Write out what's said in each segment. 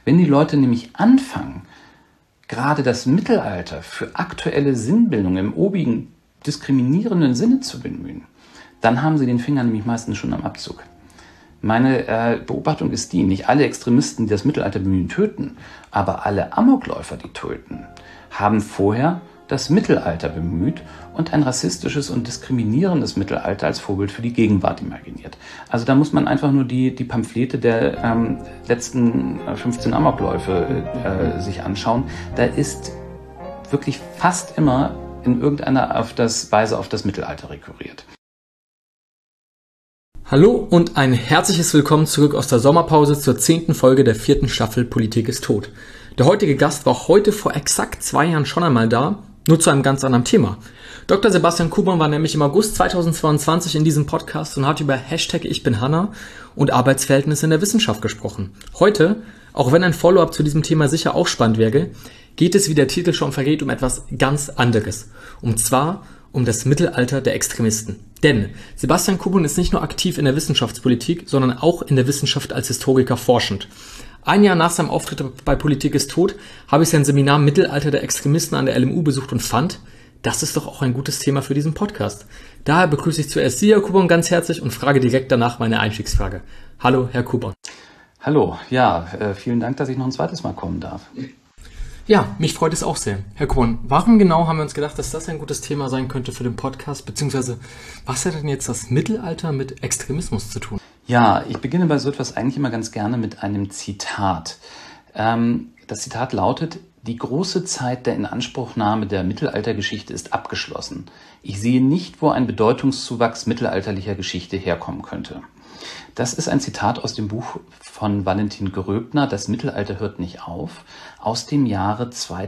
Wenn die Leute nämlich anfangen, gerade das Mittelalter für aktuelle Sinnbildung im obigen diskriminierenden Sinne zu bemühen, dann haben sie den Finger nämlich meistens schon am Abzug. Meine Beobachtung ist die, nicht alle Extremisten, die das Mittelalter bemühen, töten, aber alle Amokläufer, die töten, haben vorher das Mittelalter bemüht und ein rassistisches und diskriminierendes Mittelalter als Vorbild für die Gegenwart imaginiert. Also da muss man einfach nur die Pamphlete der letzten 15 Amokläufe sich anschauen. Da ist wirklich fast immer in irgendeiner Weise auf das Mittelalter rekurriert. Hallo und ein herzliches Willkommen zurück aus der Sommerpause zur 10. Folge der 4. Staffel Politik ist tot. Der heutige Gast war heute vor exakt 2 Jahren schon einmal da, nur zu einem ganz anderen Thema. Dr. Sebastian Kuban war nämlich im August 2022 in diesem Podcast und hat über #Ich bin Hanna und Arbeitsverhältnisse in der Wissenschaft gesprochen. Heute, auch wenn ein Follow-up zu diesem Thema sicher auch spannend wäre, geht es, wie der Titel schon verrät, um etwas ganz anderes. Und zwar um das Mittelalter der Extremisten. Denn Sebastian Kuban ist nicht nur aktiv in der Wissenschaftspolitik, sondern auch in der Wissenschaft als Historiker forschend. Ein Jahr nach seinem Auftritt bei Politik ist tot, habe ich sein Seminar Mittelalter der Extremisten an der LMU besucht und fand, das ist doch auch ein gutes Thema für diesen Podcast. Daher begrüße ich zuerst Sie, Herr Kuban, ganz herzlich und frage direkt danach meine Einstiegsfrage. Hallo, Herr Kuban. Hallo, ja, vielen Dank, dass ich noch ein zweites Mal kommen darf. Ja, mich freut es auch sehr. Herr Kuban, warum genau haben wir uns gedacht, dass das ein gutes Thema sein könnte für den Podcast, beziehungsweise was hat denn jetzt das Mittelalter mit Extremismus zu tun? Ja, ich beginne bei so etwas eigentlich immer ganz gerne mit einem Zitat. Das Zitat lautet: Die große Zeit der Inanspruchnahme der Mittelaltergeschichte ist abgeschlossen. Ich sehe nicht, wo ein Bedeutungszuwachs mittelalterlicher Geschichte herkommen könnte. Das ist ein Zitat aus dem Buch von Valentin Gröbner, Das Mittelalter hört nicht auf, aus dem Jahre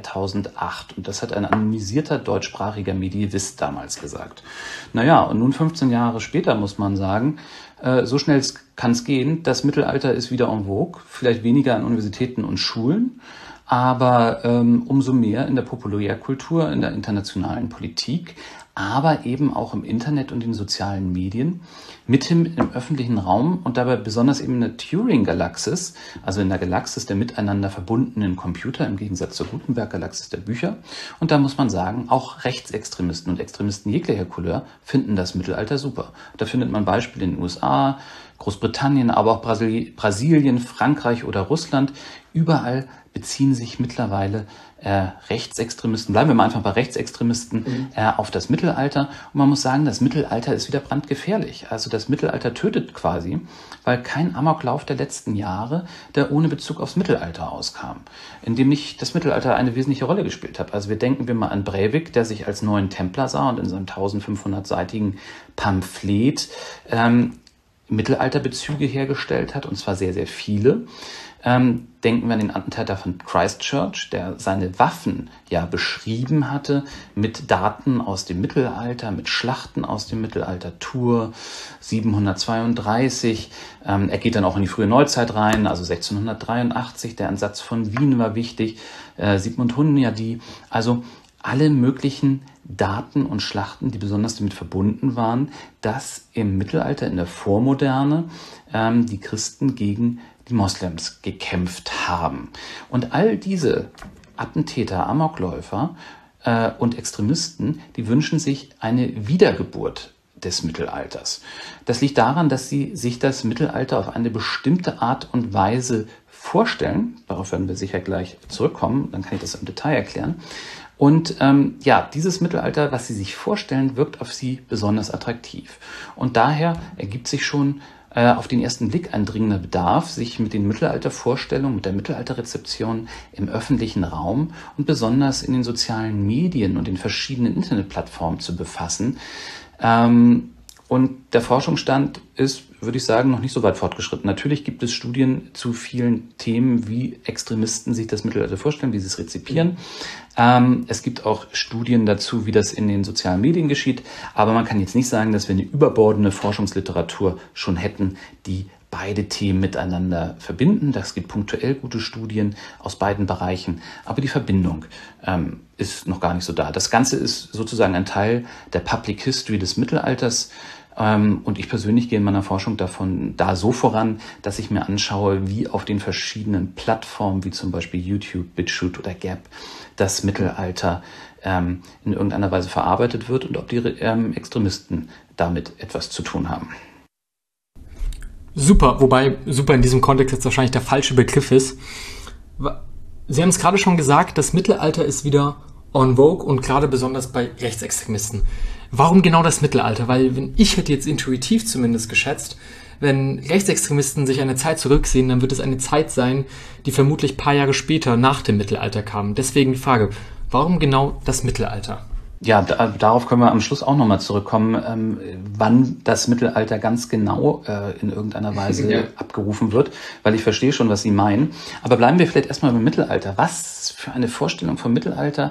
2008. Und das hat ein anonymisierter deutschsprachiger Medievist damals gesagt. Naja, und nun 15 Jahre später muss man sagen, so schnell kann es gehen. Das Mittelalter ist wieder en vogue, vielleicht weniger an Universitäten und Schulen, aber umso mehr in der Populärkultur, in der internationalen Politik, aber eben auch im Internet und in sozialen Medien, mithin im öffentlichen Raum und dabei besonders eben in der Turing-Galaxis, also in der Galaxis der miteinander verbundenen Computer, im Gegensatz zur Gutenberg-Galaxis der Bücher. Und da muss man sagen, auch Rechtsextremisten und Extremisten jeglicher Couleur finden das Mittelalter super. Da findet man Beispiele in den USA, Großbritannien, aber auch Brasilien, Frankreich oder Russland. Überall beziehen sich mittlerweile Rechtsextremisten, bleiben wir mal einfach bei Rechtsextremisten, auf das Mittelalter. Und man muss sagen, das Mittelalter ist wieder brandgefährlich. Also das Mittelalter tötet quasi, weil kein Amoklauf der letzten Jahre, der ohne Bezug aufs Mittelalter auskam, in dem nicht das Mittelalter eine wesentliche Rolle gespielt hat. Also denken wir mal an Breivik, der sich als neuen Templer sah und in seinem 1500-seitigen Pamphlet Mittelalterbezüge hergestellt hat, und zwar sehr, sehr viele. Denken wir an den Attentäter von Christchurch, der seine Waffen ja beschrieben hatte mit Daten aus dem Mittelalter, mit Schlachten aus dem Mittelalter, Tours 732. Er geht dann auch in die frühe Neuzeit rein, also 1683. Der Ansatz von Wien war wichtig, Sigmund Hunyadi, also alle möglichen Daten und Schlachten, die besonders damit verbunden waren, dass im Mittelalter, in der Vormoderne, die Christen gegen die Moslems gekämpft haben. Und all diese Attentäter, Amokläufer und Extremisten, die wünschen sich eine Wiedergeburt des Mittelalters. Das liegt daran, dass sie sich das Mittelalter auf eine bestimmte Art und Weise vorstellen. Darauf werden wir sicher gleich zurückkommen, dann kann ich das im Detail erklären. Und dieses Mittelalter, was sie sich vorstellen, wirkt auf sie besonders attraktiv. Und daher ergibt sich schon auf den ersten Blick ein dringender Bedarf, sich mit den Mittelaltervorstellungen, mit der Mittelalterrezeption im öffentlichen Raum und besonders in den sozialen Medien und den verschiedenen Internetplattformen zu befassen. Und der Forschungsstand ist, würde ich sagen, noch nicht so weit fortgeschritten. Natürlich gibt es Studien zu vielen Themen, wie Extremisten sich das Mittelalter vorstellen, wie sie es rezipieren. Es gibt auch Studien dazu, wie das in den sozialen Medien geschieht. Aber man kann jetzt nicht sagen, dass wir eine überbordende Forschungsliteratur schon hätten, die beide Themen miteinander verbinden. Das gibt punktuell gute Studien aus beiden Bereichen, aber die Verbindung ist noch gar nicht so da. Das Ganze ist sozusagen ein Teil der Public History des Mittelalters, Und ich persönlich gehe in meiner Forschung da so voran, dass ich mir anschaue, wie auf den verschiedenen Plattformen, wie zum Beispiel YouTube, BitChute oder Gap, das Mittelalter in irgendeiner Weise verarbeitet wird und ob die Extremisten damit etwas zu tun haben. Super, wobei super in diesem Kontext jetzt wahrscheinlich der falsche Begriff ist. Sie haben es gerade schon gesagt, das Mittelalter ist wieder en vogue und gerade besonders bei Rechtsextremisten. Warum genau das Mittelalter? Weil ich hätte jetzt intuitiv zumindest geschätzt, wenn Rechtsextremisten sich eine Zeit zurücksehen, dann wird es eine Zeit sein, die vermutlich ein paar Jahre später nach dem Mittelalter kam. Deswegen die Frage, warum genau das Mittelalter? Ja, darauf können wir am Schluss auch nochmal zurückkommen, wann das Mittelalter ganz genau in irgendeiner Weise abgerufen wird, weil ich verstehe schon, was Sie meinen. Aber bleiben wir vielleicht erstmal beim Mittelalter. Was für eine Vorstellung vom Mittelalter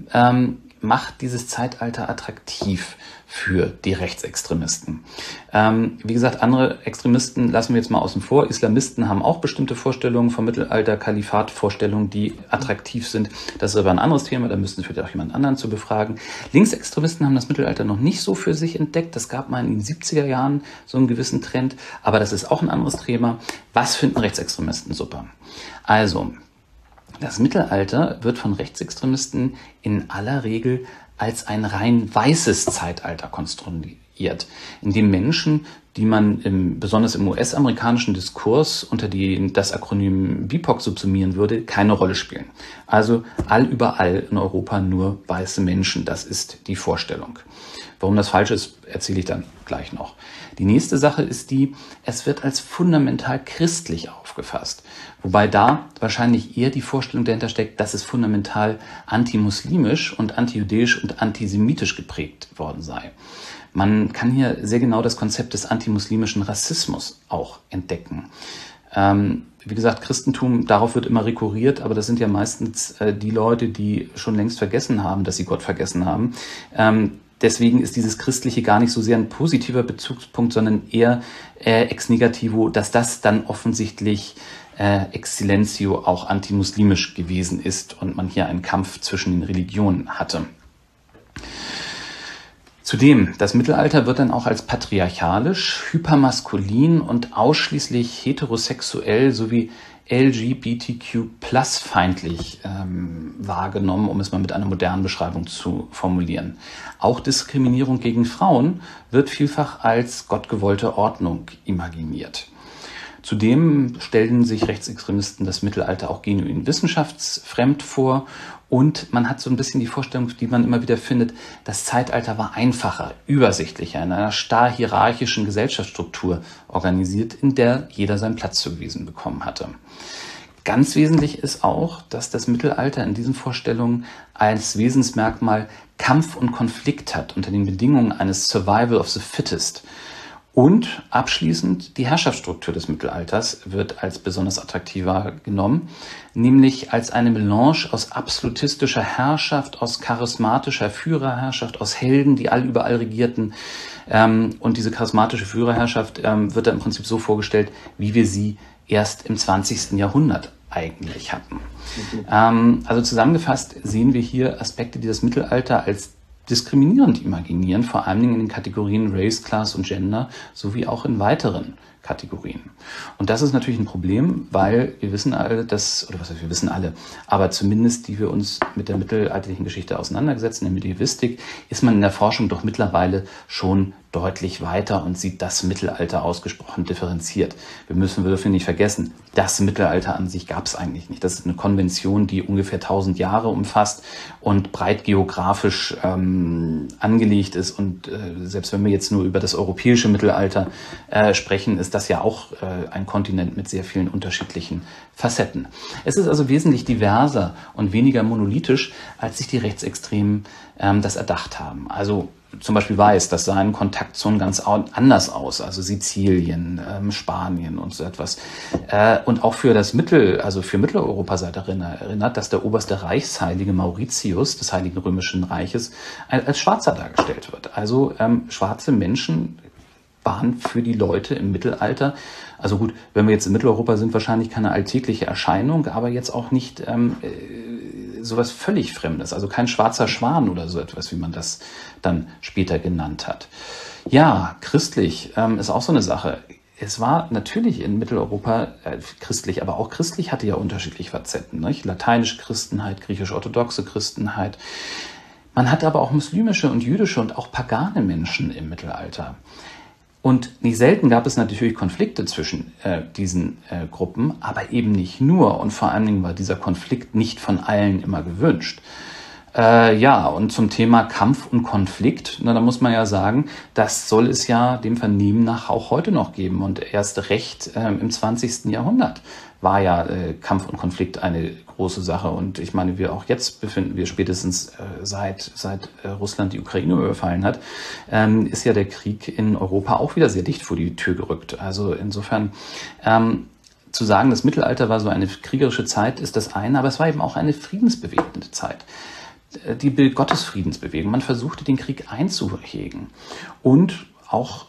macht dieses Zeitalter attraktiv für die Rechtsextremisten? Wie gesagt, andere Extremisten lassen wir jetzt mal außen vor. Islamisten haben auch bestimmte Vorstellungen vom Mittelalter, Kalifat-Vorstellungen, die attraktiv sind. Das ist aber ein anderes Thema, da müssten wir vielleicht auch jemand anderen zu befragen. Linksextremisten haben das Mittelalter noch nicht so für sich entdeckt. Das gab mal in den 70er Jahren so einen gewissen Trend, aber das ist auch ein anderes Thema. Was finden Rechtsextremisten super? Also, das Mittelalter wird von Rechtsextremisten in aller Regel als ein rein weißes Zeitalter konstruiert, in dem Menschen, die man besonders im US-amerikanischen Diskurs unter das Akronym BIPOC subsumieren würde, keine Rolle spielen. Also überall in Europa nur weiße Menschen, das ist die Vorstellung. Warum das falsch ist, erzähle ich dann gleich noch. Die nächste Sache ist es wird als fundamental christlich aufgefasst. Wobei da wahrscheinlich eher die Vorstellung dahinter steckt, dass es fundamental antimuslimisch und antijüdisch und antisemitisch geprägt worden sei. Man kann hier sehr genau das Konzept des antimuslimischen Rassismus auch entdecken. Wie gesagt, Christentum, darauf wird immer rekurriert, aber das sind ja meistens die Leute, die schon längst vergessen haben, dass sie Gott vergessen haben. Deswegen ist dieses Christliche gar nicht so sehr ein positiver Bezugspunkt, sondern eher ex negativo, dass das dann offensichtlich ex silentio auch antimuslimisch gewesen ist und man hier einen Kampf zwischen den Religionen hatte. Zudem, das Mittelalter wird dann auch als patriarchalisch, hypermaskulin und ausschließlich heterosexuell sowie LGBTQ+-feindlich wahrgenommen, um es mal mit einer modernen Beschreibung zu formulieren. Auch Diskriminierung gegen Frauen wird vielfach als gottgewollte Ordnung imaginiert. Zudem stellen sich Rechtsextremisten das Mittelalter auch genuin wissenschaftsfremd vor und man hat so ein bisschen die Vorstellung, die man immer wieder findet, das Zeitalter war einfacher, übersichtlicher, in einer starr hierarchischen Gesellschaftsstruktur organisiert, in der jeder seinen Platz zugewiesen bekommen hatte. Ganz wesentlich ist auch, dass das Mittelalter in diesen Vorstellungen als Wesensmerkmal Kampf und Konflikt hat unter den Bedingungen eines Survival of the Fittest. Und abschließend die Herrschaftsstruktur des Mittelalters wird als besonders attraktiver genommen, nämlich als eine Melange aus absolutistischer Herrschaft, aus charismatischer Führerherrschaft, aus Helden, die überall regierten. Und diese charismatische Führerherrschaft wird dann im Prinzip so vorgestellt, wie wir sie erst im 20. Jahrhundert eigentlich hatten. Also zusammengefasst sehen wir hier Aspekte, die das Mittelalter als diskriminierend imaginieren, vor allen Dingen in den Kategorien Race, Class und Gender, sowie auch in weiteren Kategorien. Und das ist natürlich ein Problem, weil wir wissen alle, wir wissen alle, aber zumindest die wir uns mit der mittelalterlichen Geschichte auseinandergesetzt, in der Medievistik, ist man in der Forschung doch mittlerweile schon deutlich weiter und sieht das Mittelalter ausgesprochen differenziert. Wir dürfen nicht vergessen, das Mittelalter an sich gab es eigentlich nicht. Das ist eine Konvention, die ungefähr 1000 Jahre umfasst und breit geografisch angelegt ist. Und selbst wenn wir jetzt nur über das europäische Mittelalter sprechen, ist das ja auch ein Kontinent mit sehr vielen unterschiedlichen Facetten. Es ist also wesentlich diverser und weniger monolithisch, als sich die Rechtsextremen das erdacht haben. Also zum Beispiel Weiß, das sah in Kontaktzonen ganz anders aus, also Sizilien, Spanien und so etwas. Und auch für für Mitteleuropa seid erinnert, dass der oberste Reichsheilige Mauritius des Heiligen Römischen Reiches als Schwarzer dargestellt wird. Also schwarze Menschen waren für die Leute im Mittelalter, also gut, wenn wir jetzt in Mitteleuropa sind, wahrscheinlich keine alltägliche Erscheinung, aber jetzt auch nicht sowas völlig Fremdes, also kein schwarzer Schwan oder so etwas, wie man das dann später genannt hat. Ja, christlich ist auch so eine Sache. Es war natürlich in Mitteleuropa christlich, aber auch christlich hatte ja unterschiedliche Facetten. Nicht? Lateinische Christenheit, griechisch-orthodoxe Christenheit. Man hatte aber auch muslimische und jüdische und auch pagane Menschen im Mittelalter. Und nicht selten gab es natürlich Konflikte zwischen diesen Gruppen, aber eben nicht nur. Und vor allen Dingen war dieser Konflikt nicht von allen immer gewünscht. Und zum Thema Kampf und Konflikt, da muss man ja sagen, das soll es ja dem Vernehmen nach auch heute noch geben. Und erst recht im 20. Jahrhundert war ja Kampf und Konflikt eine große Sache. Und ich meine, wir auch jetzt befinden wir spätestens seit Russland die Ukraine überfallen hat, ist ja der Krieg in Europa auch wieder sehr dicht vor die Tür gerückt. Also insofern zu sagen, das Mittelalter war so eine kriegerische Zeit, ist das eine, aber es war eben auch eine friedensbewegende Zeit. Die Bild-Gottes-Friedensbewegung. Man versuchte, den Krieg einzuhegen. Und auch,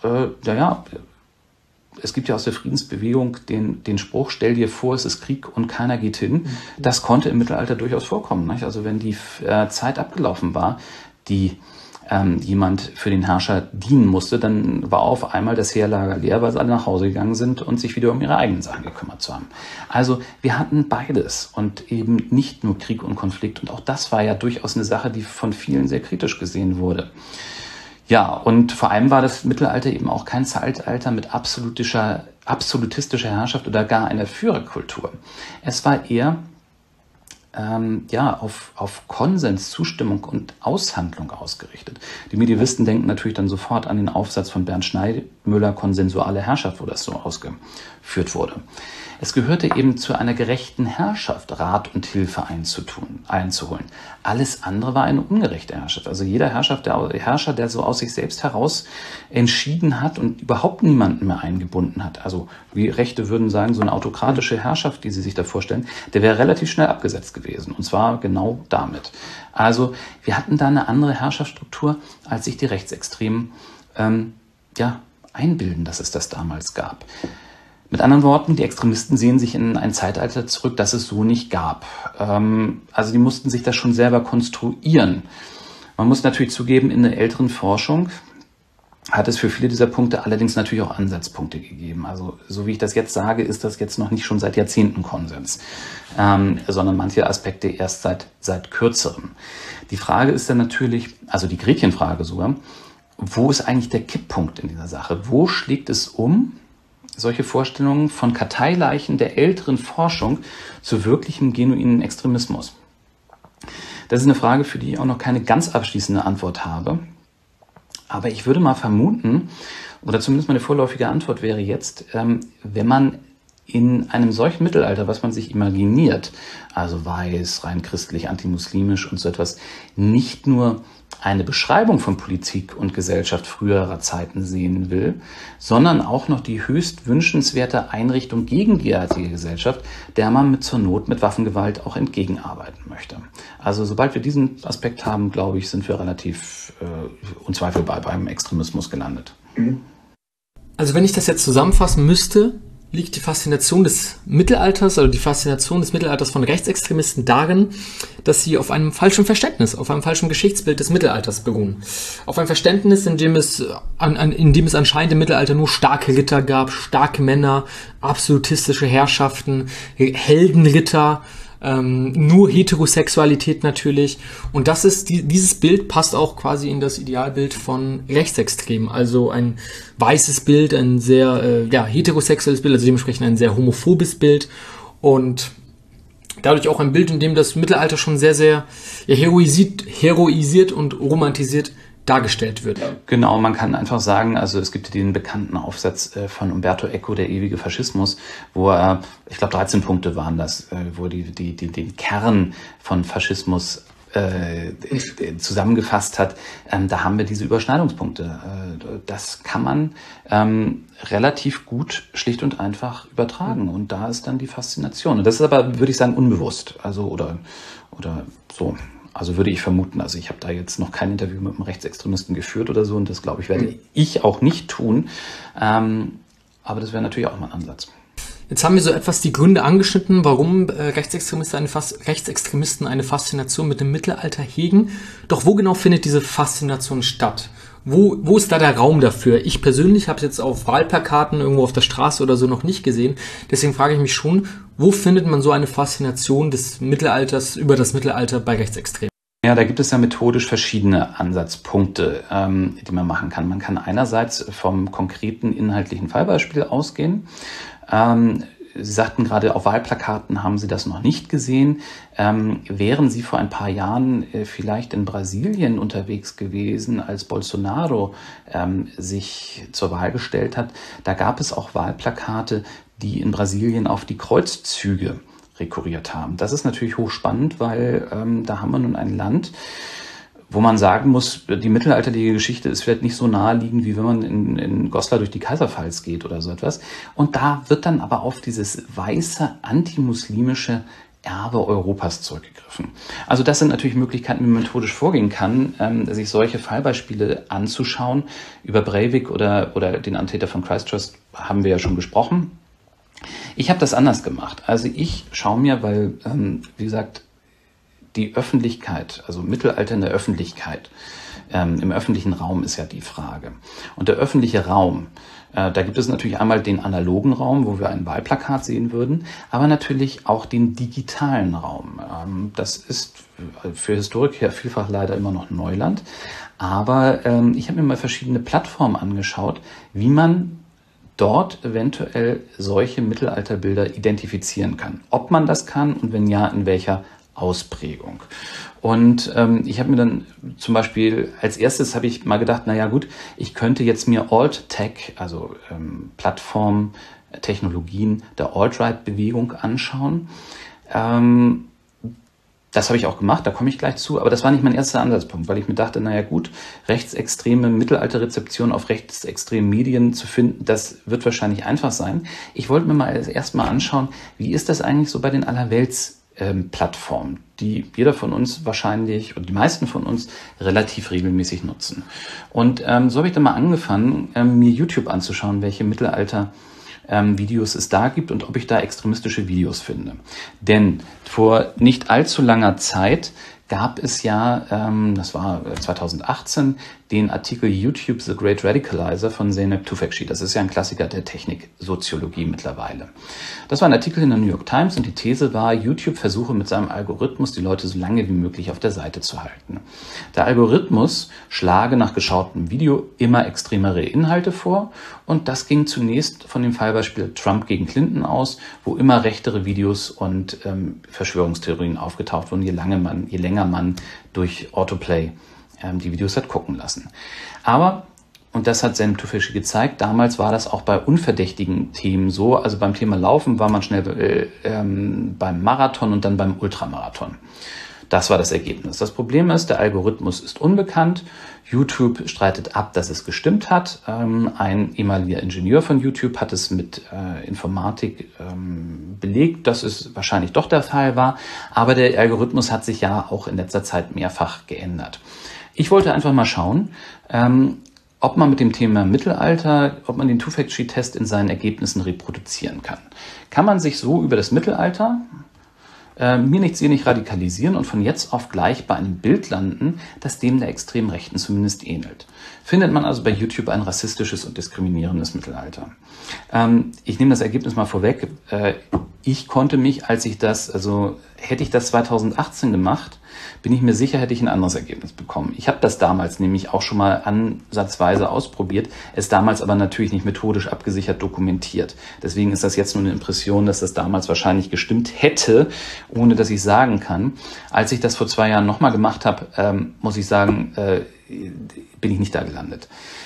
es gibt ja aus der Friedensbewegung den Spruch, stell dir vor, es ist Krieg und keiner geht hin. Das konnte im Mittelalter durchaus vorkommen. Nicht? Also wenn die Zeit abgelaufen war, die jemand für den Herrscher dienen musste, dann war auf einmal das Heerlager leer, weil sie alle nach Hause gegangen sind und sich wieder um ihre eigenen Sachen gekümmert zu haben. Also wir hatten beides und eben nicht nur Krieg und Konflikt. Und auch das war ja durchaus eine Sache, die von vielen sehr kritisch gesehen wurde. Ja, und vor allem war das Mittelalter eben auch kein Zeitalter mit absolutischer Herrschaft oder gar einer Führerkultur. Es war eher auf Konsens, Zustimmung und Aushandlung ausgerichtet. Die Medievisten denken natürlich dann sofort an den Aufsatz von Bernd Schneidmüller, Konsensuale Herrschaft, wo das so ausgeführt wurde. Es gehörte eben zu einer gerechten Herrschaft, Rat und Hilfe einzuholen. Alles andere war eine ungerechte Herrschaft. Also jeder Herrscher, der so aus sich selbst heraus entschieden hat und überhaupt niemanden mehr eingebunden hat, also wie Rechte würden sagen, so eine autokratische Herrschaft, die sie sich da vorstellen, der wäre relativ schnell abgesetzt gewesen. Und zwar genau damit. Also wir hatten da eine andere Herrschaftsstruktur, als sich die Rechtsextremen einbilden, dass es das damals gab. Mit anderen Worten, die Extremisten sehen sich in ein Zeitalter zurück, das es so nicht gab. Also die mussten sich das schon selber konstruieren. Man muss natürlich zugeben, in der älteren Forschung hat es für viele dieser Punkte allerdings natürlich auch Ansatzpunkte gegeben. Also so wie ich das jetzt sage, ist das jetzt noch nicht schon seit Jahrzehnten Konsens, sondern manche Aspekte erst seit kürzerem. Die Frage ist dann natürlich, also die Gretchenfrage sogar, wo ist eigentlich der Kipppunkt in dieser Sache? Wo schlägt es um? Solche Vorstellungen von Karteileichen der älteren Forschung zu wirklichem genuinen Extremismus? Das ist eine Frage, für die ich auch noch keine ganz abschließende Antwort habe. Aber ich würde mal vermuten, oder zumindest meine vorläufige Antwort wäre jetzt, wenn man in einem solchen Mittelalter, was man sich imaginiert, also weiß, rein christlich, antimuslimisch und so etwas, nicht nur eine Beschreibung von Politik und Gesellschaft früherer Zeiten sehen will, sondern auch noch die höchst wünschenswerte Einrichtung gegen die jetzige Gesellschaft, der man zur Not mit Waffengewalt auch entgegenarbeiten möchte. Also sobald wir diesen Aspekt haben, glaube ich, sind wir relativ unzweifelbar beim Extremismus gelandet. Also wenn ich das jetzt zusammenfassen müsste, liegt die Faszination des Mittelalters, also die Faszination des Mittelalters von Rechtsextremisten darin, dass sie auf einem falschen Verständnis, auf einem falschen Geschichtsbild des Mittelalters beruhen. Auf ein Verständnis, in dem es anscheinend im Mittelalter nur starke Ritter gab, starke Männer, absolutistische Herrschaften, Heldenritter, nur Heterosexualität natürlich. Und das ist dieses Bild passt auch quasi in das Idealbild von Rechtsextremen. Also ein weißes Bild, ein sehr heterosexuelles Bild, also dementsprechend ein sehr homophobes Bild und dadurch auch ein Bild, in dem das Mittelalter schon sehr, sehr heroisiert und romantisiert dargestellt wird. Genau, man kann einfach sagen, also es gibt den bekannten Aufsatz von Umberto Eco, Der ewige Faschismus, wo er, ich glaube 13 Punkte waren das, wo den Kern von Faschismus zusammengefasst hat. Da haben wir diese Überschneidungspunkte. Das kann man relativ gut schlicht und einfach übertragen und da ist dann die Faszination. Und das ist aber, würde ich sagen, unbewusst. Also oder so. Also würde ich vermuten, also ich habe da jetzt noch kein Interview mit einem Rechtsextremisten geführt oder so und das, glaube ich, werde ich auch nicht tun. Aber das wäre natürlich auch mal ein Ansatz. Jetzt haben wir so etwas die Gründe angeschnitten, warum Rechtsextremisten eine Faszination mit dem Mittelalter hegen. Doch wo genau findet diese Faszination statt? Wo ist da der Raum dafür? Ich persönlich habe es jetzt auf Wahlplakaten irgendwo auf der Straße oder so noch nicht gesehen. Deswegen frage ich mich schon, wo findet man so eine Faszination des Mittelalters über das Mittelalter bei Rechtsextremen? Ja, da gibt es ja methodisch verschiedene Ansatzpunkte, die man machen kann. Man kann einerseits vom konkreten inhaltlichen Fallbeispiel ausgehen. Sie sagten gerade, auf Wahlplakaten haben Sie das noch nicht gesehen. Wären Sie vor ein paar Jahren vielleicht in Brasilien unterwegs gewesen, als Bolsonaro sich zur Wahl gestellt hat? Da gab es auch Wahlplakate, die in Brasilien auf die Kreuzzüge rekurriert haben. Das ist natürlich hochspannend, weil da haben wir nun ein Land, wo man sagen muss, die mittelalterliche Geschichte ist vielleicht nicht so naheliegend, wie wenn man in Goslar durch die Kaiserpfalz geht oder so etwas. Und da wird dann aber auf dieses weiße, antimuslimische Erbe Europas zurückgegriffen. Also das sind natürlich Möglichkeiten, wie man methodisch vorgehen kann, sich solche Fallbeispiele anzuschauen. Über Breivik oder den Attentäter von Christchurch haben wir ja schon gesprochen. Ich habe das anders gemacht. Also ich schaue mir, weil, wie gesagt, die Öffentlichkeit, also Mittelalter in der Öffentlichkeit, im öffentlichen Raum ist ja die Frage. Und der öffentliche Raum, da gibt es natürlich einmal den analogen Raum, wo wir ein Wahlplakat sehen würden, aber natürlich auch den digitalen Raum. Das ist für Historiker vielfach leider immer noch Neuland. Aber ich habe mir mal verschiedene Plattformen angeschaut, wie man dort eventuell solche Mittelalterbilder identifizieren kann. Ob man das kann und wenn ja, in welcher Ausprägung. Und ich habe mir dann zum Beispiel, als erstes habe ich mal gedacht, naja gut, ich könnte jetzt mir Alt-Tech, also Plattformen, Technologien der Alt-Right-Bewegung anschauen. Das habe ich auch gemacht, da komme ich gleich zu, aber das war nicht mein erster Ansatzpunkt, weil ich mir dachte, naja gut, rechtsextreme Mittelalterrezeption auf rechtsextremen Medien zu finden, das wird wahrscheinlich einfach sein. Ich wollte mir mal erstmal anschauen, wie ist das eigentlich so bei den Allerwelts-Plattformen, die jeder von uns wahrscheinlich, oder die meisten von uns, relativ regelmäßig nutzen. Und so habe ich dann mal angefangen, mir YouTube anzuschauen, welche Videos es da gibt und ob ich da extremistische Videos finde. Denn vor nicht allzu langer Zeit gab es ja, das war 2018, den Artikel YouTube The Great Radicalizer von Zeynep Tufekci. Das ist ja ein Klassiker der Techniksoziologie mittlerweile. Das war ein Artikel in der New York Times und die These war, YouTube versuche mit seinem Algorithmus die Leute so lange wie möglich auf der Seite zu halten. Der Algorithmus schlage nach geschautem Video immer extremere Inhalte vor und das ging zunächst von dem Fallbeispiel Trump gegen Clinton aus, wo immer rechtere Videos und Verschwörungstheorien aufgetaucht wurden, je länger man durch Autoplay die Videos hat gucken lassen. Aber, und das hat Zeynep Tufekci gezeigt, damals war das auch bei unverdächtigen Themen so, also beim Thema Laufen war man schnell beim Marathon und dann beim Ultramarathon. Das war das Ergebnis. Das Problem ist, der Algorithmus ist unbekannt. YouTube streitet ab, dass es gestimmt hat. Ein ehemaliger Ingenieur von YouTube hat es mit Informatik belegt, dass es wahrscheinlich doch der Fall war. Aber der Algorithmus hat sich ja auch in letzter Zeit mehrfach geändert. Ich wollte einfach mal schauen, ob man mit dem Thema Mittelalter, ob man den Tufekci-Test in seinen Ergebnissen reproduzieren kann. Kann man sich so über das Mittelalter mir nichts hier nicht radikalisieren und von jetzt auf gleich bei einem Bild landen, das dem der extremen Rechten zumindest ähnelt. Findet man also bei YouTube ein rassistisches und diskriminierendes Mittelalter. Ich nehme das Ergebnis mal vorweg. Ich konnte mich, hätte ich das 2018 gemacht, bin ich mir sicher, hätte ich ein anderes Ergebnis bekommen. Ich habe das damals nämlich auch schon mal ansatzweise ausprobiert, es damals aber natürlich nicht methodisch abgesichert dokumentiert. Deswegen ist das jetzt nur eine Impression, dass das damals wahrscheinlich gestimmt hätte, ohne dass ich sagen kann. Als ich das vor 2 Jahren nochmal gemacht habe, muss ich sagen, bin ich nicht da gelandet.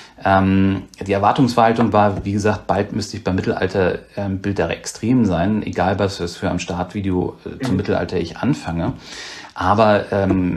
Die Erwartungshaltung war, wie gesagt, bald müsste ich beim Mittelalter Bild der Extremen sein, egal was es für am Startvideo zum Mittelalter ich anfange. Aber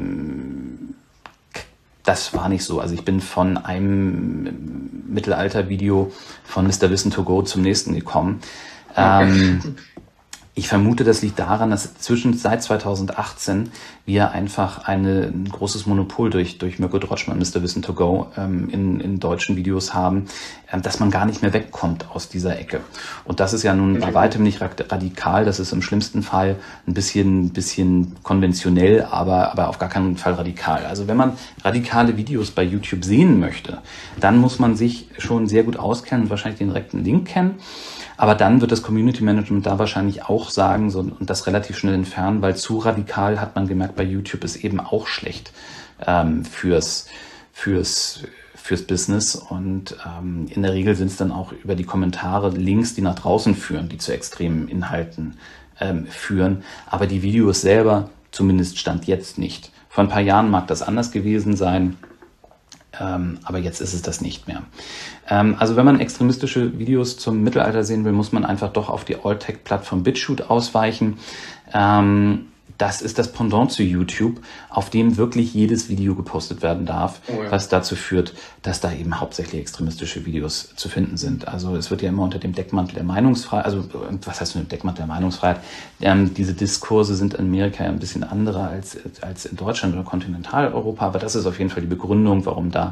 das war nicht so. Also ich bin von einem Mittelalter-Video von Mr. Wissen to Go zum nächsten gekommen. Ich vermute, das liegt daran, dass seit 2018 wir einfach ein großes Monopol durch Mirko Drotschmann und Mr. Wissen to Go in deutschen Videos haben, dass man gar nicht mehr wegkommt aus dieser Ecke. Und das ist ja nun bei weitem nicht radikal, das ist im schlimmsten Fall ein bisschen konventionell, aber auf gar keinen Fall radikal. Also wenn man radikale Videos bei YouTube sehen möchte, dann muss man sich schon sehr gut auskennen und wahrscheinlich den direkten Link kennen. Aber dann wird das Community Management da wahrscheinlich auch sagen und das relativ schnell entfernen, weil zu radikal, hat man gemerkt, bei YouTube ist eben auch schlecht fürs Business. Und in der Regel sind es dann auch über die Kommentare Links, die nach draußen führen, die zu extremen Inhalten führen. Aber die Videos selber, zumindest Stand jetzt nicht. Vor ein paar Jahren mag das anders gewesen sein. Aber jetzt ist es das nicht mehr. Also wenn man extremistische Videos zum Mittelalter sehen will, muss man einfach doch auf die Alltech-Plattform BitChute ausweichen. Das ist das Pendant zu YouTube, auf dem wirklich jedes Video gepostet werden darf, was dazu führt, dass da eben hauptsächlich extremistische Videos zu finden sind. Also es wird ja immer unter dem Deckmantel der Meinungsfreiheit, also was heißt mit dem Deckmantel der Meinungsfreiheit? Diese Diskurse sind in Amerika ja ein bisschen andere als in Deutschland oder Kontinentaleuropa, aber das ist auf jeden Fall die Begründung, warum da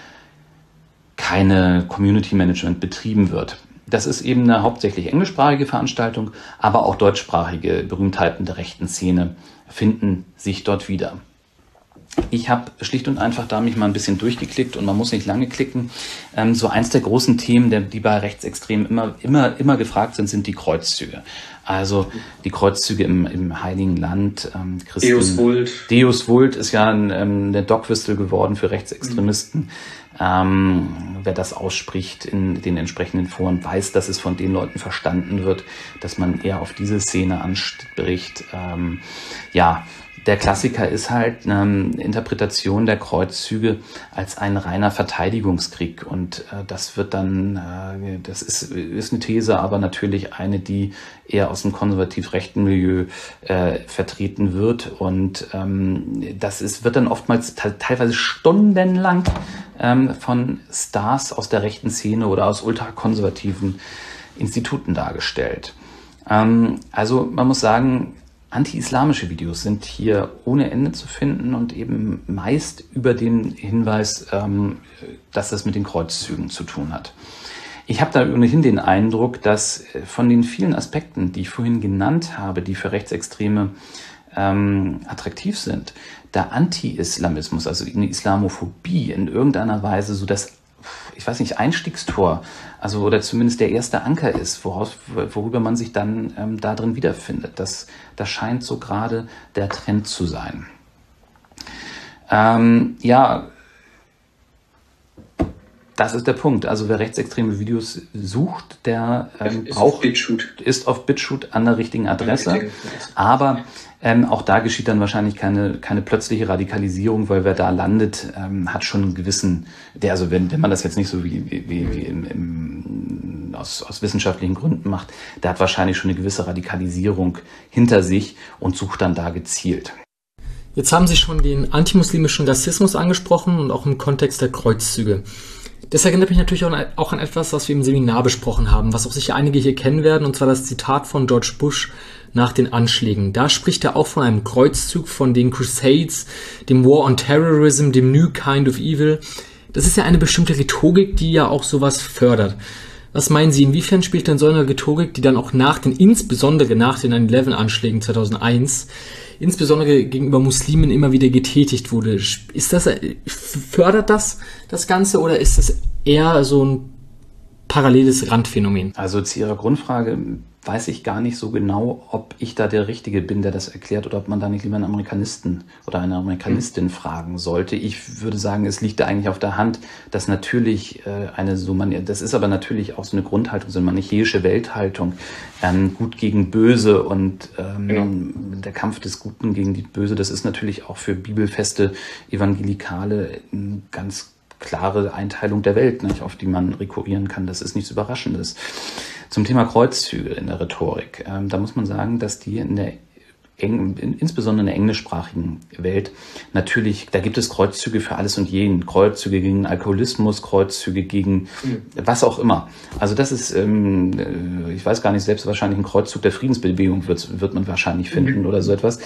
keine Community Management betrieben wird. Das ist eben eine hauptsächlich englischsprachige Veranstaltung, aber auch deutschsprachige Berühmtheiten der rechten Szene finden sich dort wieder. Ich habe schlicht und einfach da mich mal ein bisschen durchgeklickt und man muss nicht lange klicken. So eins der großen Themen, die bei Rechtsextremen immer gefragt sind die Kreuzzüge. Also die Kreuzzüge im Heiligen Land. Deus Vult. Deus Vult ist ja eine Dogwhistle geworden für Rechtsextremisten. Wer das ausspricht in den entsprechenden Foren, weiß, dass es von den Leuten verstanden wird, dass man eher auf diese Szene anspricht. Der Klassiker ist halt eine Interpretation der Kreuzzüge als ein reiner Verteidigungskrieg. Und das wird dann, das ist eine These, aber natürlich eine, die eher aus dem konservativ-rechten Milieu vertreten wird. Und wird dann oftmals teilweise stundenlang von Stars aus der rechten Szene oder aus ultrakonservativen Instituten dargestellt. Also man muss sagen, anti-islamische Videos sind hier ohne Ende zu finden und eben meist über den Hinweis, dass das mit den Kreuzzügen zu tun hat. Ich habe da ohnehin den Eindruck, dass von den vielen Aspekten, die ich vorhin genannt habe, die für Rechtsextreme attraktiv sind, der Anti-Islamismus, also eine Islamophobie in irgendeiner Weise so das, ich weiß nicht, Einstiegstor, also oder zumindest der erste Anker ist, worüber man sich dann da drin wiederfindet. Das scheint so gerade der Trend zu sein. Das ist der Punkt. Also wer rechtsextreme Videos sucht, der ist auf BitChute an der richtigen Adresse. Aber auch da geschieht dann wahrscheinlich keine plötzliche Radikalisierung, weil wer da landet, hat schon einen gewissen, wenn man das jetzt nicht so wie aus wissenschaftlichen Gründen macht, der hat wahrscheinlich schon eine gewisse Radikalisierung hinter sich und sucht dann da gezielt. Jetzt haben Sie schon den antimuslimischen Rassismus angesprochen und auch im Kontext der Kreuzzüge. Das erinnert mich natürlich auch an etwas, was wir im Seminar besprochen haben, was auch sicher einige hier kennen werden, und zwar das Zitat von George Bush nach den Anschlägen. Da spricht er auch von einem Kreuzzug, von den Crusades, dem War on Terrorism, dem New Kind of Evil. Das ist ja eine bestimmte Rhetorik, die ja auch sowas fördert. Was meinen Sie, inwiefern spielt denn so eine Rhetorik, die dann auch insbesondere nach den 9/11-Anschlägen 2001, insbesondere gegenüber Muslimen immer wieder getätigt wurde, fördert das Ganze oder ist es eher so ein paralleles Randphänomen? Also zu Ihrer Grundfrage weiß ich gar nicht so genau, ob ich da der Richtige bin, der das erklärt, oder ob man da nicht lieber einen Amerikanisten oder eine Amerikanistin fragen sollte. Ich würde sagen, es liegt da eigentlich auf der Hand, dass natürlich das ist aber natürlich auch so eine Grundhaltung, so eine manichäische Welthaltung, Gut gegen Böse und der Kampf des Guten gegen die Böse, das ist natürlich auch für bibelfeste Evangelikale eine ganz klare Einteilung der Welt, nicht, auf die man rekurrieren kann. Das ist nichts Überraschendes. Zum Thema Kreuzzüge in der Rhetorik. Da muss man sagen, dass die in der insbesondere in der englischsprachigen Welt, natürlich, da gibt es Kreuzzüge für alles und jeden. Kreuzzüge gegen Alkoholismus, Kreuzzüge gegen was auch immer. Also das ist, ich weiß gar nicht, selbst wahrscheinlich ein Kreuzzug der Friedensbewegung wird man wahrscheinlich finden oder so etwas.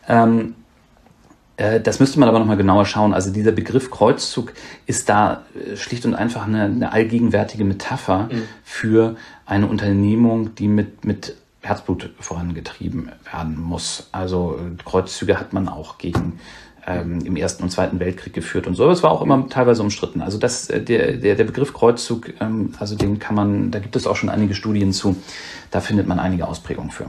Das müsste man aber nochmal genauer schauen. Also dieser Begriff Kreuzzug ist da schlicht und einfach eine allgegenwärtige Metapher für eine Unternehmung, die mit Herzblut vorangetrieben werden muss. Also Kreuzzüge hat man auch gegen im Ersten und Zweiten Weltkrieg geführt und so. Das war auch immer teilweise umstritten. Also der Begriff Kreuzzug, also den kann man, da gibt es auch schon einige Studien zu, da findet man einige Ausprägungen für.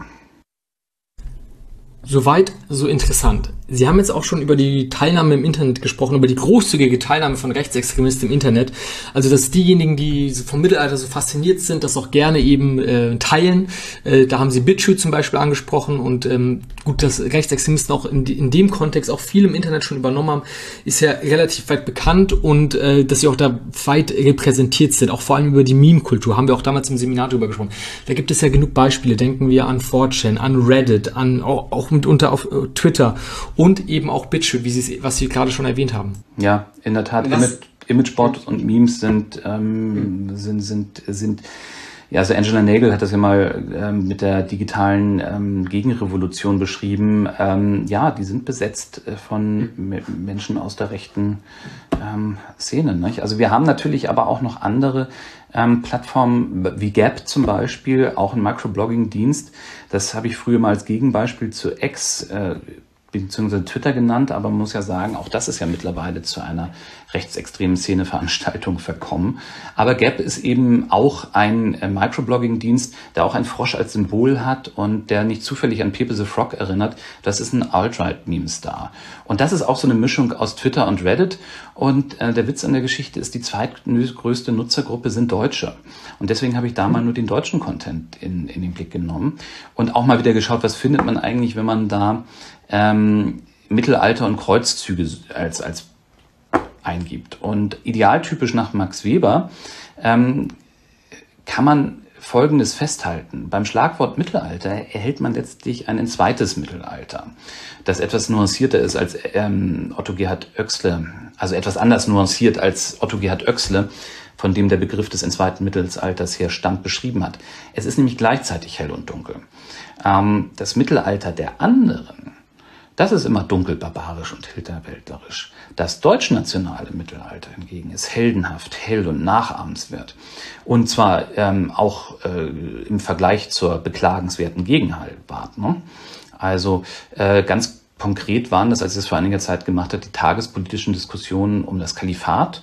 Soweit, so interessant. Sie haben jetzt auch schon über die Teilnahme im Internet gesprochen, über die großzügige Teilnahme von Rechtsextremisten im Internet. Also, dass diejenigen, die vom Mittelalter so fasziniert sind, das auch gerne eben teilen. Da haben Sie BitChute zum Beispiel angesprochen und gut, dass Rechtsextremisten auch in dem Kontext auch viel im Internet schon übernommen haben, ist ja relativ weit bekannt und dass sie auch da weit repräsentiert sind. Auch vor allem über die Meme-Kultur haben wir auch damals im Seminar drüber gesprochen. Da gibt es ja genug Beispiele. Denken wir an 4chan, an Reddit, an auch mitunter auf Twitter und eben auch BitChute, was Sie gerade schon erwähnt haben. Ja, in der Tat. Imagebots und Memes sind ja, also Angela Nagle hat das ja mal mit der digitalen Gegenrevolution beschrieben. Ja, die sind besetzt von Menschen aus der rechten Szene. Nicht? Also wir haben natürlich aber auch noch andere Plattformen wie Gab zum Beispiel, auch ein Microblogging-Dienst. Das habe ich früher mal als Gegenbeispiel zu X bzw. Twitter genannt, aber man muss ja sagen, auch das ist ja mittlerweile zu einer rechtsextremen Szeneveranstaltung verkommen. Aber Gab ist eben auch ein Microblogging-Dienst, der auch ein Frosch als Symbol hat und der nicht zufällig an Pepe the Frog erinnert. Das ist ein Alt-Right-Meme-Star. Und das ist auch so eine Mischung aus Twitter und Reddit. Und der Witz an der Geschichte ist, die zweitgrößte Nutzergruppe sind Deutsche. Und deswegen habe ich da mal nur den deutschen Content in den Blick genommen und auch mal wieder geschaut, was findet man eigentlich, wenn man da Mittelalter und Kreuzzüge als eingibt. Und idealtypisch nach Max Weber kann man Folgendes festhalten. Beim Schlagwort Mittelalter erhält man letztlich ein zweites Mittelalter, das etwas nuancierter ist als Otto Gerhard Oechsle, also etwas anders nuanciert als Otto Gerhard Oechsle, von dem der Begriff des zweiten Mittelalters her stammt, beschrieben hat. Es ist nämlich gleichzeitig hell und dunkel. Das Mittelalter der anderen, das ist immer dunkel, barbarisch und hinterwäldlerisch. Das deutschnationale Mittelalter hingegen ist heldenhaft, hell und nachahmenswert. Und zwar auch im Vergleich zur beklagenswerten Gegenwart. Ne? Also ganz konkret waren das, als ich es vor einiger Zeit gemacht habe, die tagespolitischen Diskussionen um das Kalifat,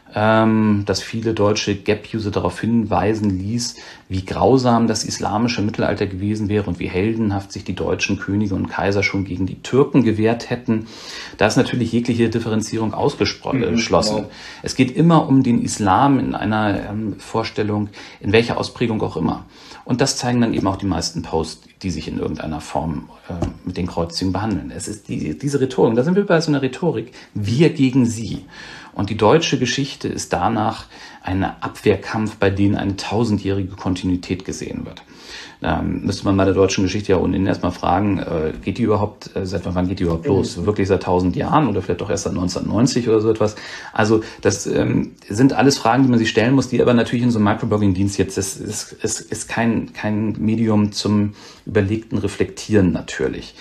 dass viele deutsche Gap-User darauf hinweisen ließ, wie grausam das islamische Mittelalter gewesen wäre und wie heldenhaft sich die deutschen Könige und Kaiser schon gegen die Türken gewehrt hätten. Da ist natürlich jegliche Differenzierung ausgeschlossen. Wow. Es geht immer um den Islam in einer Vorstellung, in welcher Ausprägung auch immer. Und das zeigen dann eben auch die meisten Posts, die sich in irgendeiner Form mit den Kreuzzügen behandeln. Es ist diese Rhetorik, da sind wir bei so einer Rhetorik, wir gegen sie. Und die deutsche Geschichte ist danach ein Abwehrkampf, bei dem eine 1000-jährige Kontinuität gesehen wird. Müsste man bei der deutschen Geschichte ja ohnehin erstmal fragen, geht die überhaupt, seit wann geht die überhaupt los? Wirklich seit 1000 Jahren oder vielleicht doch erst seit 1990 oder so etwas? Also das sind alles Fragen, die man sich stellen muss, die aber natürlich in so einem Microblogging-Dienst jetzt, das ist kein Medium zum überlegten Reflektieren natürlich.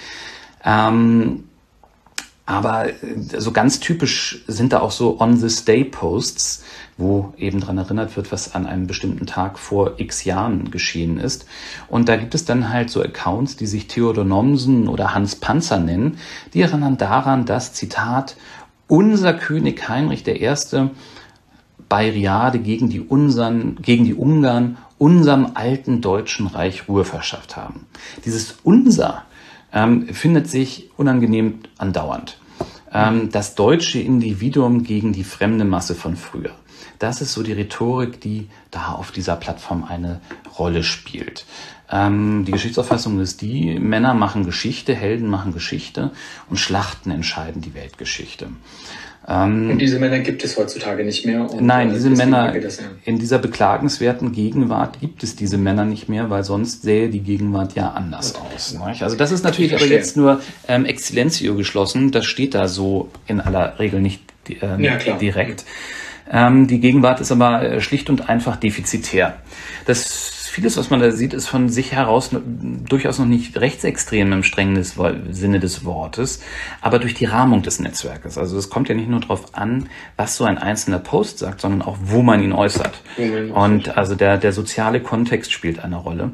Aber so ganz typisch sind da auch so On-This-Day-Posts, wo eben dran erinnert wird, was an einem bestimmten Tag vor x Jahren geschehen ist. Und da gibt es dann halt so Accounts, die sich Theodor Nomsen oder Hans Panzer nennen, die erinnern daran, dass, Zitat, unser König Heinrich I. bei Riade gegen die Ungarn unserem alten Deutschen Reich Ruhe verschafft haben. Dieses unser findet sich unangenehm andauernd. Das deutsche Individuum gegen die fremde Masse von früher. Das ist so die Rhetorik, die da auf dieser Plattform eine Rolle spielt. Die Geschichtsauffassung ist die, Männer machen Geschichte, Helden machen Geschichte und Schlachten entscheiden die Weltgeschichte. Und diese Männer gibt es heutzutage nicht mehr. Und nein, diese Männer, in dieser beklagenswerten Gegenwart gibt es diese Männer nicht mehr, weil sonst sähe die Gegenwart ja anders aus. Nicht? Also das ist natürlich aber jetzt nur Excellentio geschlossen, das steht da so in aller Regel nicht direkt. Die Gegenwart ist aber schlicht und einfach defizitär. Vieles, was man da sieht, ist von sich heraus durchaus noch nicht rechtsextrem im strengen Sinne des Wortes, aber durch die Rahmung des Netzwerkes. Also es kommt ja nicht nur darauf an, was so ein einzelner Post sagt, sondern auch, wo man ihn äußert. Und also der soziale Kontext spielt eine Rolle.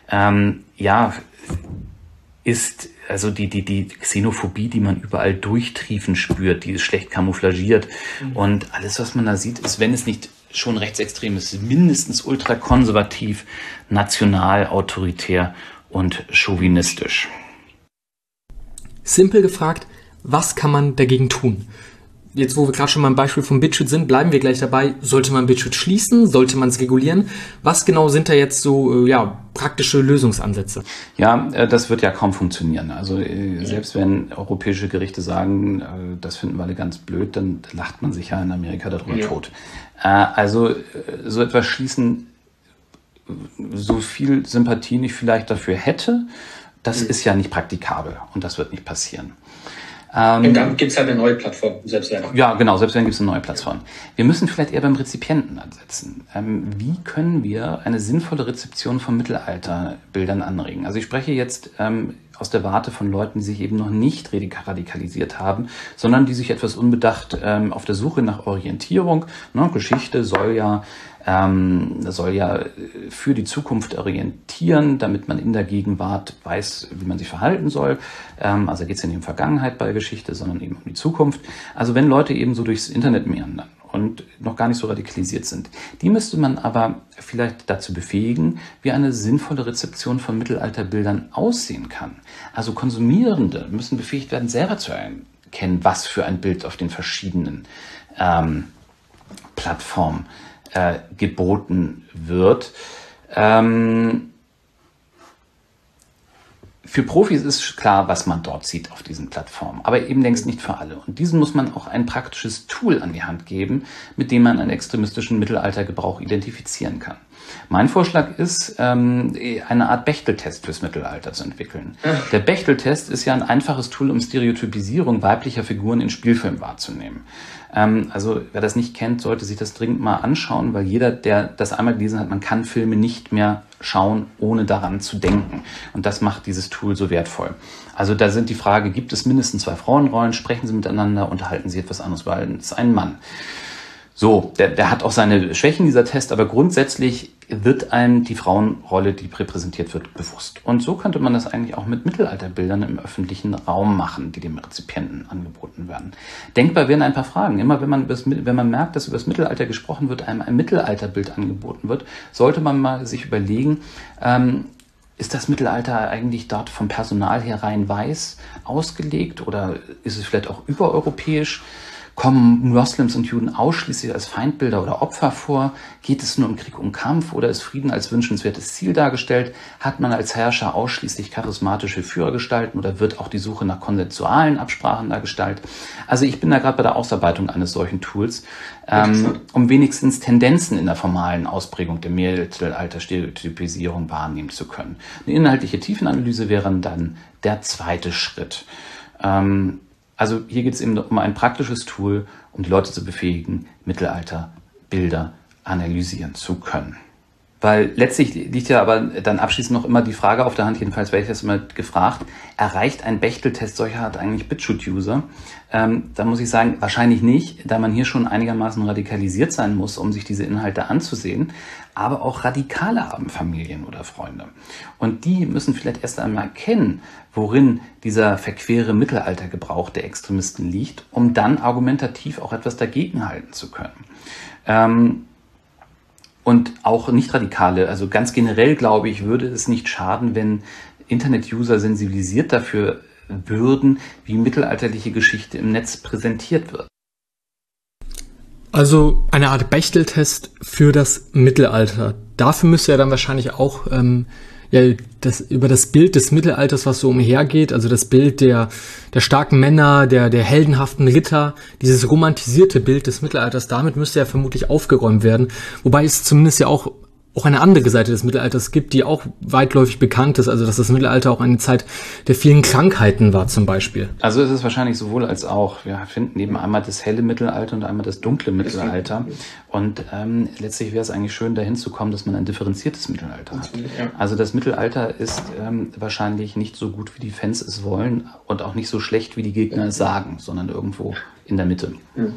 Ist also die Xenophobie, die man überall durchtriefen spürt, die ist schlecht kamouflagiert. Und alles, was man da sieht, ist, wenn es nicht schon rechtsextrem ist, mindestens ultrakonservativ, national, autoritär und chauvinistisch. Simpel gefragt, was kann man dagegen tun? Jetzt, wo wir gerade schon mal im Beispiel von BitChute sind, bleiben wir gleich dabei. Sollte man BitChute schließen? Sollte man es regulieren? Was genau sind da jetzt so praktische Lösungsansätze? Ja, das wird ja kaum funktionieren. Also selbst wenn europäische Gerichte sagen, das finden wir alle ganz blöd, dann lacht man sich ja in Amerika darüber tot. Also so etwas schließen, so viel Sympathie ich vielleicht dafür hätte, das ist ja nicht praktikabel und das wird nicht passieren. Und dann gibt es halt eine neue Plattform, selbst wenn. Ja, genau, selbst wenn gibt es eine neue Plattform. Wir müssen vielleicht eher beim Rezipienten ansetzen. Wie können wir eine sinnvolle Rezeption von Mittelalterbildern anregen? Also ich spreche jetzt aus der Warte von Leuten, die sich eben noch nicht radikalisiert haben, sondern die sich etwas unbedacht auf der Suche nach Orientierung, Geschichte soll ja für die Zukunft orientieren, damit man in der Gegenwart weiß, wie man sich verhalten soll. Also geht es ja nicht um Vergangenheit bei Geschichte, sondern eben um die Zukunft. Also wenn Leute eben so durchs Internet meandern und noch gar nicht so radikalisiert sind, die müsste man aber vielleicht dazu befähigen, wie eine sinnvolle Rezeption von Mittelalterbildern aussehen kann. Also Konsumierende müssen befähigt werden, selber zu erkennen, was für ein Bild auf den verschiedenen Plattformen geboten wird. Für Profis ist klar, was man dort sieht auf diesen Plattformen, aber eben längst nicht für alle. Und diesen muss man auch ein praktisches Tool an die Hand geben, mit dem man einen extremistischen Mittelaltergebrauch identifizieren kann. Mein Vorschlag ist, eine Art Bechteltest fürs Mittelalter zu entwickeln. Der Bechteltest ist ja ein einfaches Tool, um Stereotypisierung weiblicher Figuren in Spielfilmen wahrzunehmen. Also wer das nicht kennt, sollte sich das dringend mal anschauen, weil jeder, der das einmal gelesen hat, man kann Filme nicht mehr schauen, ohne daran zu denken. Und das macht dieses Tool so wertvoll. Also da sind die Frage, gibt es mindestens 2 Frauenrollen, sprechen sie miteinander, unterhalten sie etwas anderes, weil es ist ein Mann. So, der hat auch seine Schwächen, dieser Test, aber grundsätzlich wird einem die Frauenrolle, die repräsentiert wird, bewusst. Und so könnte man das eigentlich auch mit Mittelalterbildern im öffentlichen Raum machen, die dem Rezipienten angeboten werden. Denkbar wären ein paar Fragen. Immer wenn man merkt, dass über das Mittelalter gesprochen wird, einem ein Mittelalterbild angeboten wird, sollte man mal sich überlegen, ist das Mittelalter eigentlich dort vom Personal her rein weiß ausgelegt oder ist es vielleicht auch übereuropäisch? Kommen Moslems und Juden ausschließlich als Feindbilder oder Opfer vor? Geht es nur um Krieg und Kampf oder ist Frieden als wünschenswertes Ziel dargestellt? Hat man als Herrscher ausschließlich charismatische Führergestalten oder wird auch die Suche nach konsensualen Absprachen dargestellt? Also ich bin da gerade bei der Ausarbeitung eines solchen Tools, um wenigstens Tendenzen in der formalen Ausprägung der Mittelalter-Stereotypisierung wahrnehmen zu können. Eine inhaltliche Tiefenanalyse wäre dann der zweite Schritt. Also hier geht es eben um ein praktisches Tool, um die Leute zu befähigen, Mittelalterbilder analysieren zu können. Weil letztlich liegt ja aber dann abschließend noch immer die Frage auf der Hand, jedenfalls werde ich das immer gefragt, erreicht ein Bechteltest solcher Art eigentlich BitChute-User? Da muss ich sagen, wahrscheinlich nicht, da man hier schon einigermaßen radikalisiert sein muss, um sich diese Inhalte anzusehen. Aber auch Radikale haben Familien oder Freunde. Und die müssen vielleicht erst einmal erkennen, worin dieser verquere Mittelaltergebrauch der Extremisten liegt, um dann argumentativ auch etwas dagegenhalten zu können. Und auch Nicht-Radikale, also ganz generell glaube ich, würde es nicht schaden, wenn Internet-User sensibilisiert dafür würden, wie mittelalterliche Geschichte im Netz präsentiert wird. Also eine Art Bechteltest für das Mittelalter. Dafür müsste ja dann wahrscheinlich auch über das Bild des Mittelalters, was so umhergeht, also das Bild der starken Männer, der heldenhaften Ritter, dieses romantisierte Bild des Mittelalters, damit müsste ja vermutlich aufgeräumt werden. Wobei es zumindest ja auch eine andere Seite des Mittelalters gibt, die auch weitläufig bekannt ist, also dass das Mittelalter auch eine Zeit der vielen Krankheiten war zum Beispiel. Also es ist wahrscheinlich sowohl als auch. Wir finden eben einmal das helle Mittelalter und einmal das dunkle Mittelalter. Und letztlich wäre es eigentlich schön, dahin zu kommen, dass man ein differenziertes Mittelalter hat. Also das Mittelalter ist wahrscheinlich nicht so gut, wie die Fans es wollen und auch nicht so schlecht, wie die Gegner es sagen, sondern irgendwo in der Mitte.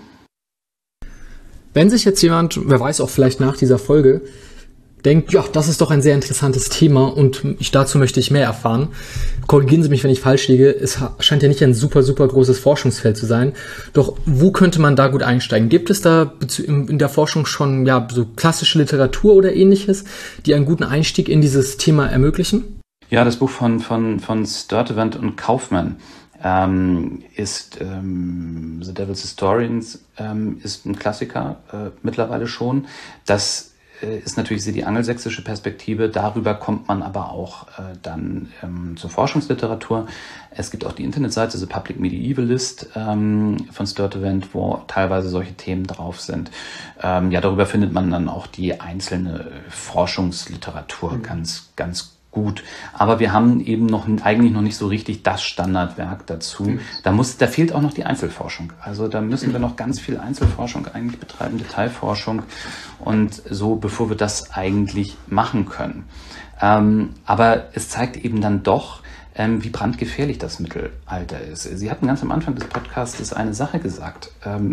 Wenn sich jetzt jemand, wer weiß auch vielleicht nach dieser Folge, denkt, ja, das ist doch ein sehr interessantes Thema und dazu möchte ich mehr erfahren. Korrigieren Sie mich, wenn ich falsch liege. Es scheint ja nicht ein super, super großes Forschungsfeld zu sein. Doch wo könnte man da gut einsteigen? Gibt es da in der Forschung schon so klassische Literatur oder ähnliches, die einen guten Einstieg in dieses Thema ermöglichen? Ja, das Buch von Sturtevant und Kaufmann ist The Devil's Historians, ist ein Klassiker mittlerweile schon. Das ist natürlich die angelsächsische Perspektive. Darüber kommt man aber auch dann zur Forschungsliteratur. Es gibt auch die Internetseite The Public Medievalist von Sturtevant, wo teilweise solche Themen drauf sind. Darüber findet man dann auch die einzelne Forschungsliteratur ganz, ganz gut. Aber wir haben eben eigentlich noch nicht so richtig das Standardwerk dazu. Da fehlt auch noch die Einzelforschung. Also da müssen wir noch ganz viel Einzelforschung eigentlich betreiben, Detailforschung und so, bevor wir das eigentlich machen können. Aber es zeigt eben dann doch, wie brandgefährlich das Mittelalter ist. Sie hatten ganz am Anfang des Podcasts eine Sache gesagt.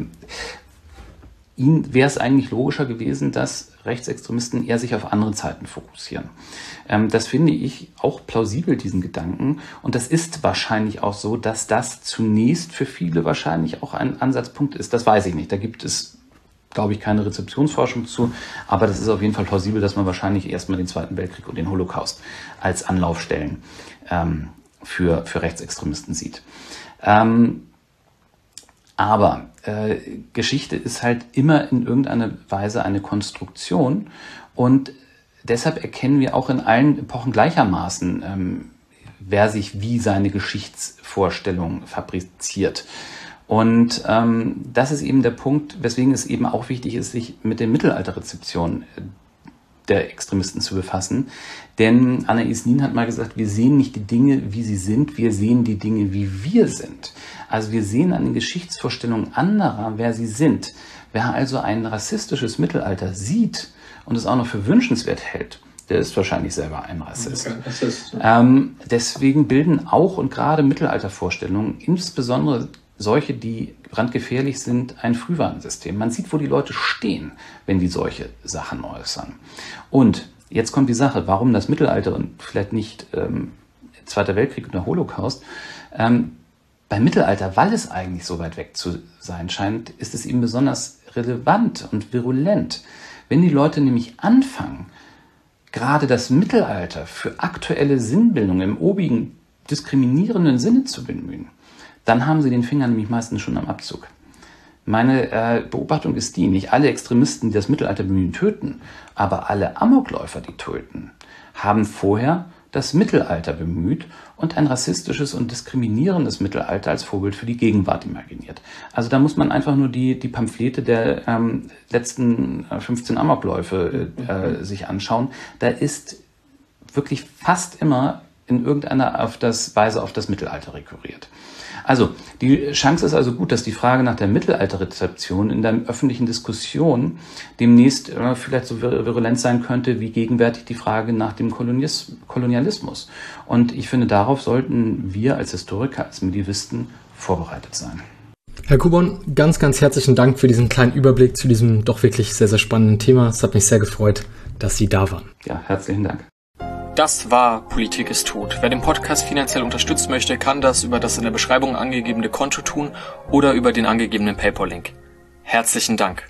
Ihnen wäre es eigentlich logischer gewesen, dass Rechtsextremisten eher sich auf andere Zeiten fokussieren. Das finde ich auch plausibel, diesen Gedanken. Und das ist wahrscheinlich auch so, dass das zunächst für viele wahrscheinlich auch ein Ansatzpunkt ist. Das weiß ich nicht. Da gibt es, glaube ich, keine Rezeptionsforschung zu. Aber das ist auf jeden Fall plausibel, dass man wahrscheinlich erstmal den Zweiten Weltkrieg und den Holocaust als Anlaufstellen für Rechtsextremisten sieht. Aber Geschichte ist halt immer in irgendeiner Weise eine Konstruktion und deshalb erkennen wir auch in allen Epochen gleichermaßen, wer sich wie seine Geschichtsvorstellung fabriziert. Und das ist eben der Punkt, weswegen es eben auch wichtig ist, sich mit der Mittelalterrezeption der Extremisten zu befassen. Denn Anais Nin hat mal gesagt, wir sehen nicht die Dinge, wie sie sind, wir sehen die Dinge, wie wir sind. Also wir sehen an den Geschichtsvorstellungen anderer, wer sie sind. Wer also ein rassistisches Mittelalter sieht und es auch noch für wünschenswert hält, der ist wahrscheinlich selber ein Rassist. Deswegen bilden auch und gerade Mittelaltervorstellungen, insbesondere solche, die brandgefährlich sind, ein Frühwarnsystem. Man sieht, wo die Leute stehen, wenn die solche Sachen äußern. Und jetzt kommt die Sache, warum das Mittelalter und vielleicht nicht Zweiter Weltkrieg und der Holocaust. Beim Mittelalter, weil es eigentlich so weit weg zu sein scheint, ist es eben besonders relevant und virulent. Wenn die Leute nämlich anfangen, gerade das Mittelalter für aktuelle Sinnbildung im obigen diskriminierenden Sinne zu bemühen, dann haben sie den Finger nämlich meistens schon am Abzug. Meine Beobachtung ist die, nicht alle Extremisten, die das Mittelalter bemühen, töten, aber alle Amokläufer, die töten, haben vorher das Mittelalter bemüht und ein rassistisches und diskriminierendes Mittelalter als Vorbild für die Gegenwart imaginiert. Also da muss man einfach nur die Pamphlete der letzten 15 Amokläufe sich anschauen. Da ist wirklich fast immer in irgendeiner Weise auf das Mittelalter rekurriert. Also, die Chance ist also gut, dass die Frage nach der Mittelalterrezeption in der öffentlichen Diskussion demnächst vielleicht so virulent sein könnte wie gegenwärtig die Frage nach dem Kolonialismus. Und ich finde, darauf sollten wir als Historiker, als Medievisten vorbereitet sein. Herr Kubon, ganz, ganz herzlichen Dank für diesen kleinen Überblick zu diesem doch wirklich sehr, sehr spannenden Thema. Es hat mich sehr gefreut, dass Sie da waren. Ja, herzlichen Dank. Das war Politik ist tot. Wer den Podcast finanziell unterstützen möchte, kann das über das in der Beschreibung angegebene Konto tun oder über den angegebenen PayPal-Link. Herzlichen Dank.